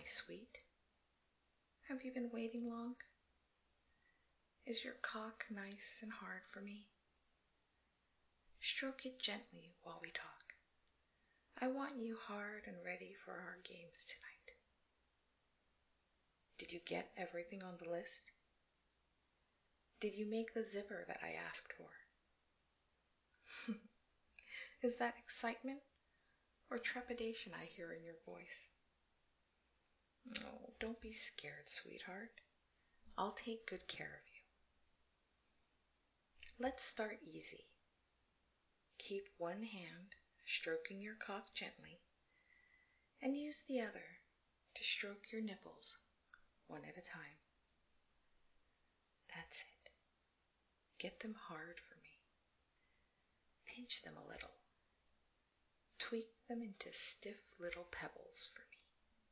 sweet. Have you been waiting long? Is your cock nice and hard for me? Stroke it gently while we talk. I want you hard and ready for our games tonight. Did you get everything on the list? Did you make the zipper that I asked for? Is that excitement or trepidation I hear in your voice? Oh, don't be scared, sweetheart. I'll take good care of you. Let's start easy. Keep one hand stroking your cock gently and use the other to stroke your nipples one at a time. That's it. Get them hard for me. Pinch them a little. Tweak them into stiff little pebbles for me.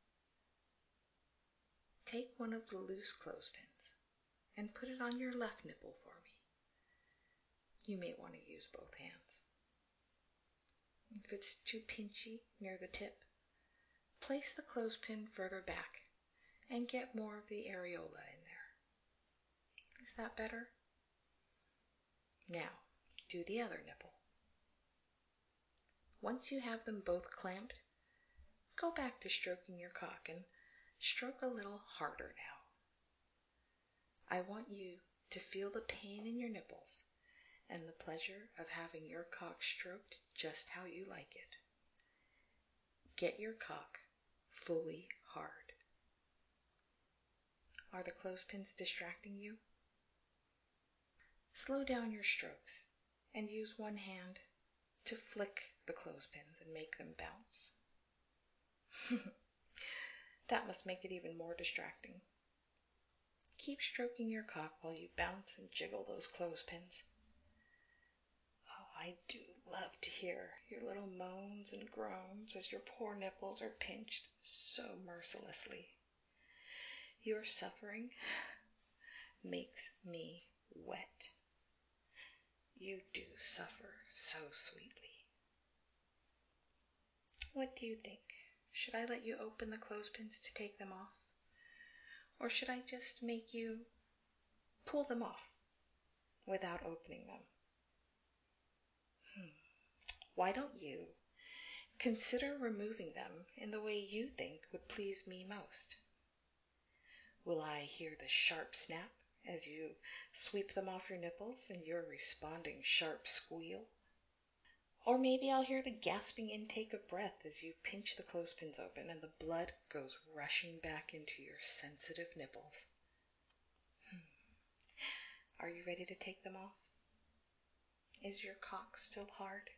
Take one of the loose clothespins and put it on your left nipple for me. You may want to use both hands. If it's too pinchy near the tip, place the clothespin further back and get more of the areola in there. Is that better? Now, do the other nipple. Once you have them both clamped, go back to stroking your cock and stroke a little harder now. I want you to feel the pain in your nipples and the pleasure of having your cock stroked just how you like it. Get your cock fully hard. Are the clothespins distracting you? Slow down your strokes and use one hand to flick the clothespins and make them bounce. That must make it even more distracting. Keep stroking your cock while you bounce and jiggle those clothespins. Oh, I do love to hear your little moans and groans as your poor nipples are pinched so mercilessly. Your suffering makes me wet. You do suffer so sweetly. What do you think? Should I let you open the clothespins to take them off? Or should I just make you pull them off without opening them? Why don't you consider removing them in the way you think would please me most? Will I hear the sharp snap as you sweep them off your nipples and your responding sharp squeal? Or maybe I'll hear the gasping intake of breath as you pinch the clothespins open and the blood goes rushing back into your sensitive nipples. Are you ready to take them off? Is your cock still hard?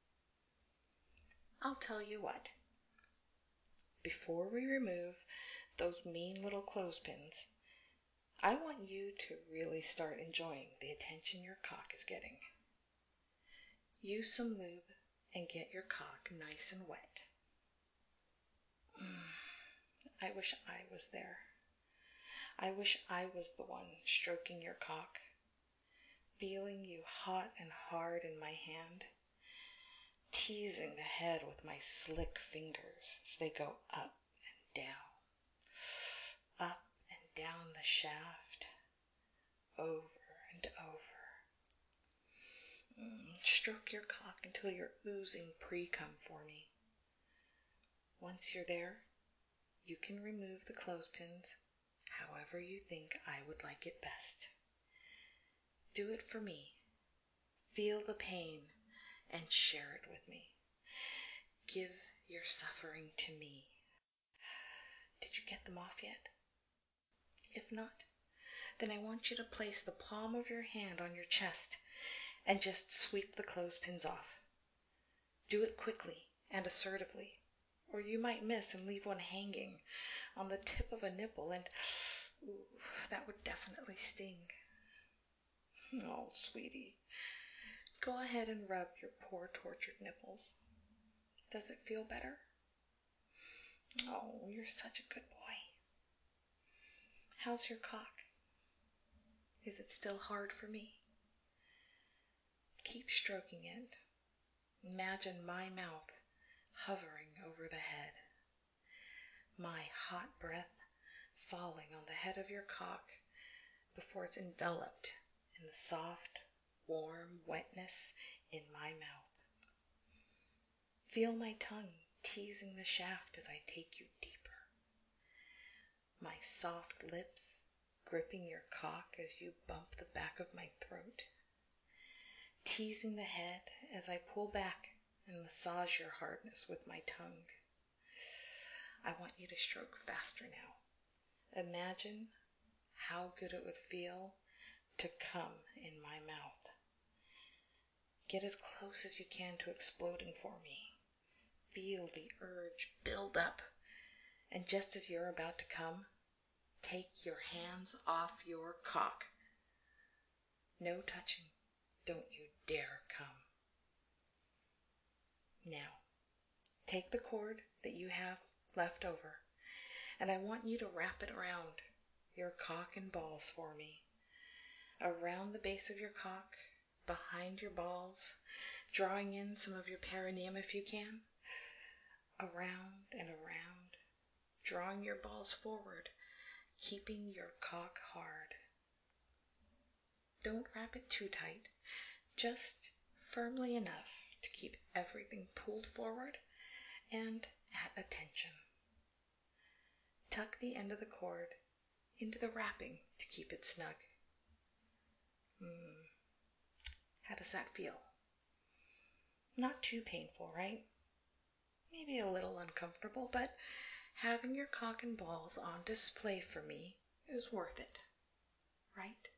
I'll tell you what. Before we remove those mean little clothespins, I want you to really start enjoying the attention your cock is getting. Use some lube and get your cock nice and wet. I wish I was there. I wish I was the one stroking your cock, feeling you hot and hard in my hand, teasing the head with my slick fingers as they go up and down the shaft, over and over. Stroke your cock until you're oozing pre-cum for me. Once you're there, you can remove the clothespins however you think I would like it best. Do it for me. Feel the pain and share it with me. Give your suffering to me. Did you get them off yet? If not, then I want you to place the palm of your hand on your chest and just sweep the clothespins off. Do it quickly and assertively, or you might miss and leave one hanging on the tip of a nipple, and that would definitely sting. Oh, sweetie, go ahead and rub your poor tortured nipples. Does it feel better? Oh, you're such a good boy. How's your cock? Is it still hard for me? Keep stroking it. Imagine my mouth hovering over the head. my hot breath falling on the head of your cock before it's enveloped in the soft, warm wetness in my mouth. Feel my tongue teasing the shaft as I take you deeper. My soft lips gripping your cock as you bump the back of my throat. Teasing the head as I pull back and massage your hardness with my tongue. I want you to stroke faster now. Imagine how good it would feel to come in my mouth. Get as close as you can to exploding for me. Feel the urge build up, and just as you're about to come, take your hands off your cock. No touching. Don't you dare come. Now, take the cord that you have left over, and I want you to wrap it around your cock and balls for me. Around the base of your cock, behind your balls, drawing in some of your perineum if you can. Around and around, drawing your balls forward, keeping your cock hard. Don't wrap it too tight, just firmly enough to keep everything pulled forward and at attention. Tuck the end of the cord into the wrapping to keep it snug. How does that feel? Not too painful, right? Maybe a little uncomfortable, but having your cock and balls on display for me is worth it, right?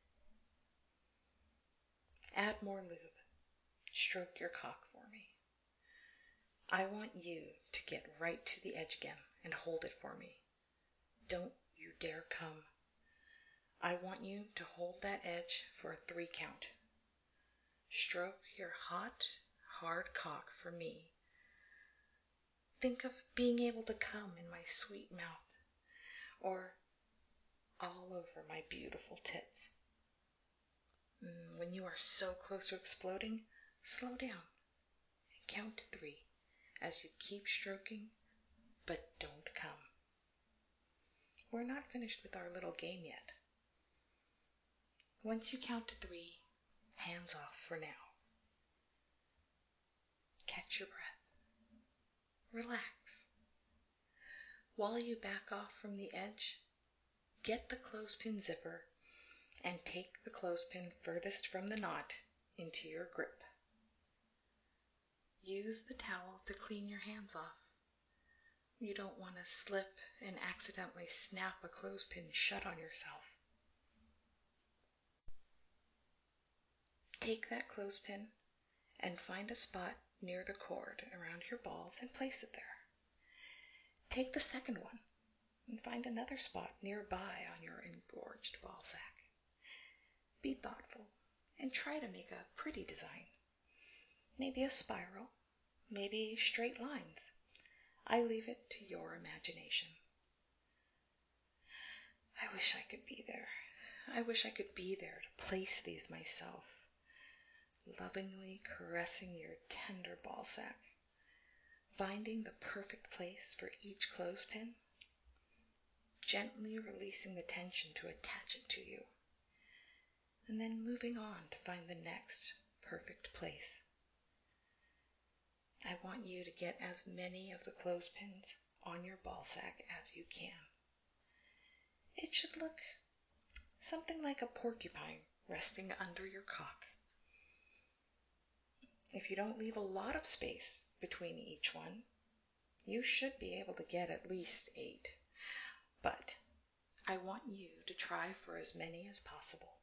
Add more lube. Stroke your cock for me. I want you to get right to the edge again and hold it for me. Don't you dare come. I want you to hold that edge for a 3 count. Stroke your hot, hard cock for me. Think of being able to come in my sweet mouth, or all over my beautiful tits. When you are so close to exploding, slow down and count to 3 as you keep stroking, but don't come. We're not finished with our little game yet. Once you count to 3, hands off for now. Catch your breath. Relax. While you back off from the edge, get the clothespin zipper and take the clothespin furthest from the knot into your grip. Use the towel to clean your hands off. You don't want to slip and accidentally snap a clothespin shut on yourself. Take that clothespin and find a spot near the cord around your balls and place it there. Take the second one and find another spot nearby on your engorged ballsack. Be thoughtful and try to make a pretty design. Maybe a spiral, maybe straight lines. I leave it to your imagination. I wish I could be there. I wish I could be there to place these myself, lovingly caressing your tender ballsack, finding the perfect place for each clothespin, gently releasing the tension to attach it to you, and then moving on to find the next perfect place. I want you to get as many of the clothespins on your ballsack as you can. It should look something like a porcupine resting under your cock. If you don't leave a lot of space between each one, you should be able to get at least 8. But I want you to try for as many as possible.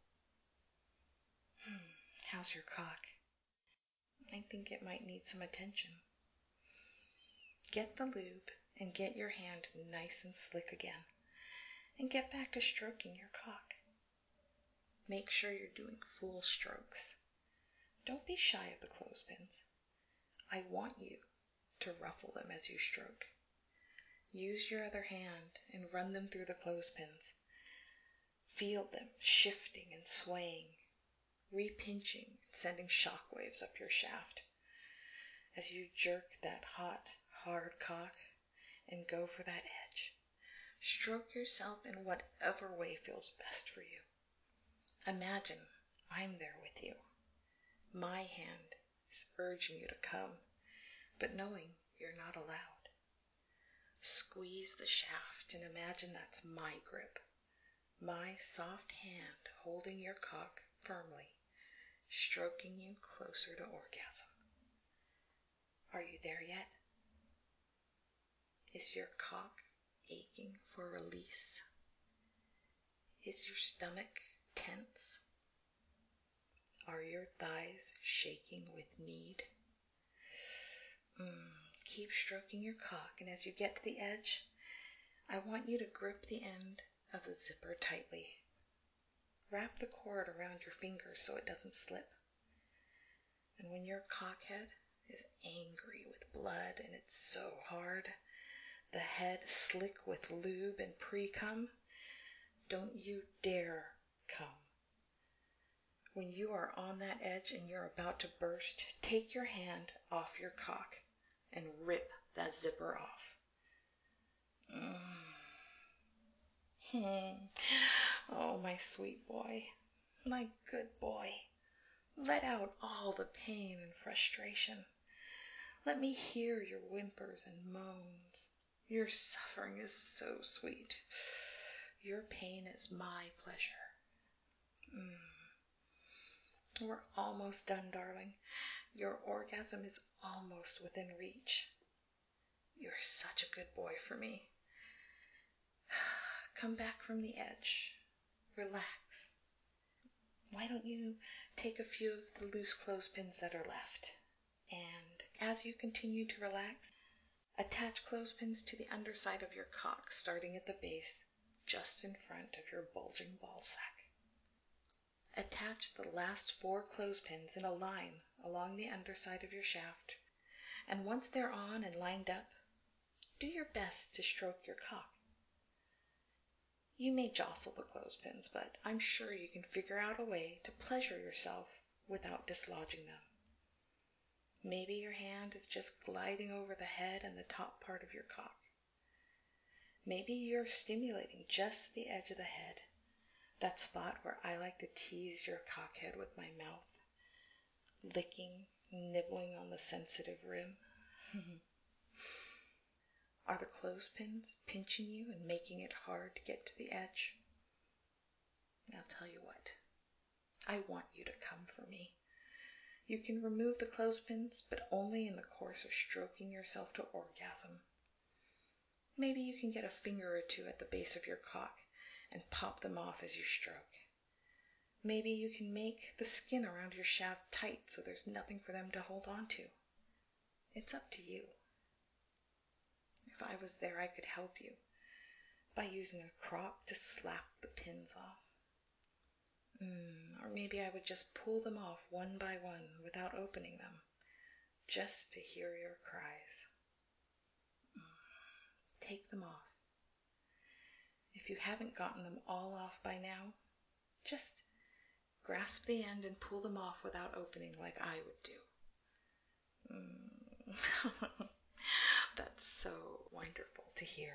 How's your cock? I think it might need some attention. Get the lube and get your hand nice and slick again, and get back to stroking your cock. Make sure you're doing full strokes. Don't be shy of the clothespins. I want you to ruffle them as you stroke. Use your other hand and run them through the clothespins. Feel them shifting and swaying, repinching and sending shockwaves up your shaft as you jerk that hot, hard cock and go for that edge. Stroke yourself in whatever way feels best for you. Imagine I'm there with you. My hand is urging you to come, but knowing you're not allowed. Squeeze the shaft and imagine that's my grip, my soft hand holding your cock firmly, stroking you closer to orgasm. Are you there yet? Is your cock aching for release? Is your stomach tense? Are your thighs shaking with need? Keep stroking your cock, and as you get to the edge, I want you to grip the end of the zipper tightly. Wrap the cord around your fingers so it doesn't slip. And when your cockhead is angry with blood and it's so hard, the head slick with lube and pre-cum, don't you dare come. When you are on that edge and you're about to burst, take your hand off your cock and rip that zipper off. Oh, my sweet boy, my good boy. Let out all the pain and frustration. Let me hear your whimpers and moans. Your suffering is so sweet. Your pain is my pleasure. We're almost done, darling. Your orgasm is almost within reach. You're such a good boy for me. Come back from the edge. Relax. Why don't you take a few of the loose clothespins that are left? And as you continue to relax, attach clothespins to the underside of your cock, starting at the base, just in front of your bulging ball sack. Attach the last 4 clothespins in a line along the underside of your shaft, and once they're on and lined up, do your best to stroke your cock. You may jostle the clothespins, but I'm sure you can figure out a way to pleasure yourself without dislodging them. Maybe your hand is just gliding over the head and the top part of your cock. Maybe you're stimulating just the edge of the head, that spot where I like to tease your cockhead with my mouth, licking, nibbling on the sensitive rim. Are the clothespins pinching you and making it hard to get to the edge? I'll tell you what, I want you to come for me. You can remove the clothespins, but only in the course of stroking yourself to orgasm. Maybe you can get a finger or two at the base of your cock and pop them off as you stroke. Maybe you can make the skin around your shaft tight so there's nothing for them to hold on to. It's up to you. If I was there, I could help you by using a crop to slap the pins off. Or maybe I would just pull them off one by one without opening them, just to hear your cries. Take them off. If you haven't gotten them all off by now, just grasp the end and pull them off without opening like I would do. That's so wonderful to hear.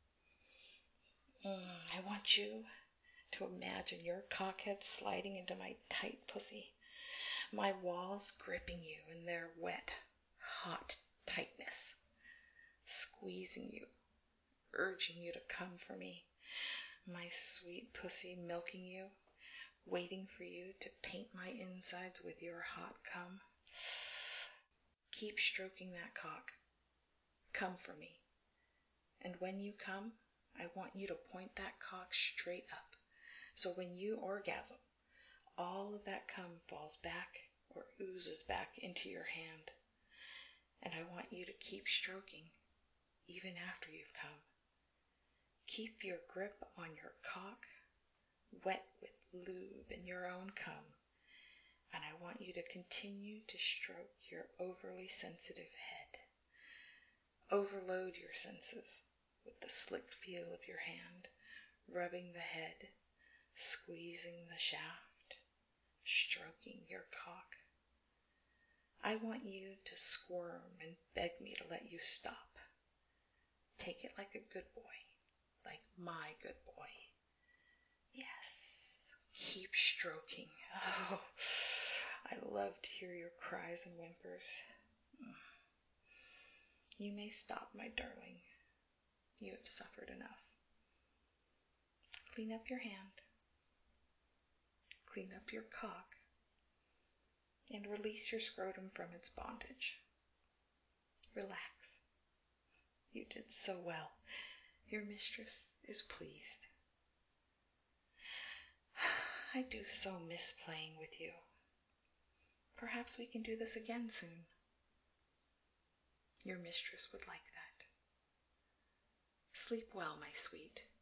I want you to imagine your cockhead sliding into my tight pussy, my walls gripping you in their wet, hot tightness, squeezing you, urging you to come for me, my sweet pussy milking you, waiting for you to paint my insides with your hot cum. Keep stroking that cock. Come for me. And when you come, I want you to point that cock straight up. So when you orgasm, all of that cum falls back or oozes back into your hand. And I want you to keep stroking, even after you've come. Keep your grip on your cock, wet with lube and your own cum. And I want you to continue to stroke your overly sensitive head. Overload your senses with the slick feel of your hand, rubbing the head, squeezing the shaft, stroking your cock. I want you to squirm and beg me to let you stop. Take it like a good boy. like my good boy. Yes, keep stroking. Oh, I love to hear your cries and whimpers. You may stop, my darling. You have suffered enough. Clean up your hand. Clean up your cock. And release your scrotum from its bondage. Relax. You did so well. Your mistress is pleased. I do so miss playing with you. Perhaps we can do this again soon. Your mistress would like that. Sleep well, my sweet.